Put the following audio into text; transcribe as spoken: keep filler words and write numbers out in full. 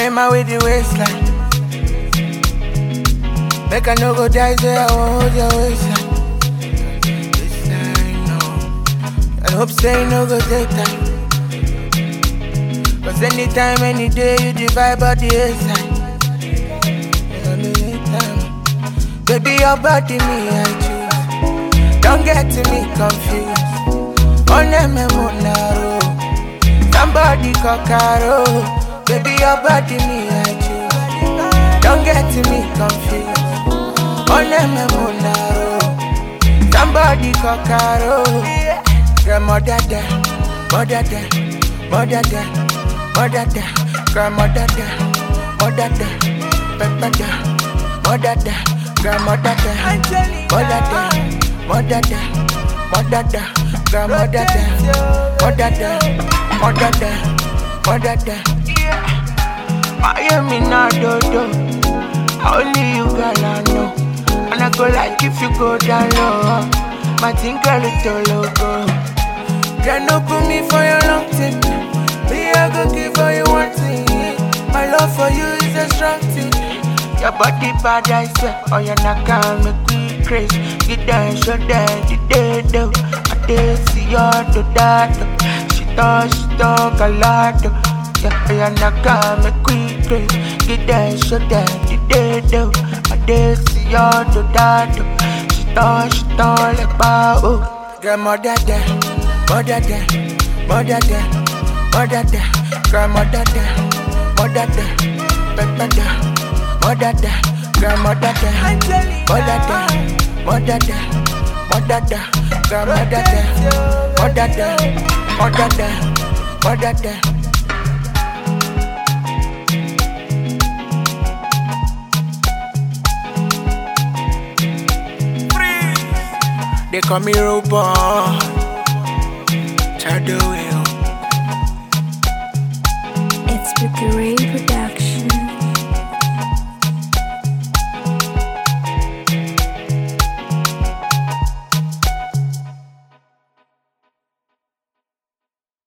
my with the waistline. Make I no go die, say I won't hold your waistline. Waistline, no. I hope say no go take time. Cause anytime, any day, you divide by the waistline. Baby, your body me I choose. Don't get to me confused. On them monaro, somebody cockaro. Baby, your body me I choose. Don't get to me confused. On them monaro, somebody cockaro. Grandmother there, mother there, mother there, mother there, grandmother there, mother there, pepper there, mother there. Grandmother there, mother there, mother there, mother there, grandmother there, mother there, mother there, mother there. Miami na do do, only you gonna know. And I go like if you go down low, my thing girl it all over. Girl no put me for your long thing, me I go give for you one thing. My love for you is a strong thing. Your body bad, I swear. Oh, you're not calm, make we crazy. Get down, show down, the day, though. I did see your do that. She thought, she talk a lot. Yeah, oh, you're not calm, make we crazy. Get down, show down, the day, though. I did see your do that. She thought, she talk like about, oh. Grandmother there, mother there, mother there, mother there, grandmother there, mother there, pepper there. Mother there, grandmother there, mother there, mother there, mother there, grandmother there, mother there, mother there, mother there. They call me robot, Shadow. It's Ricky Ray Production.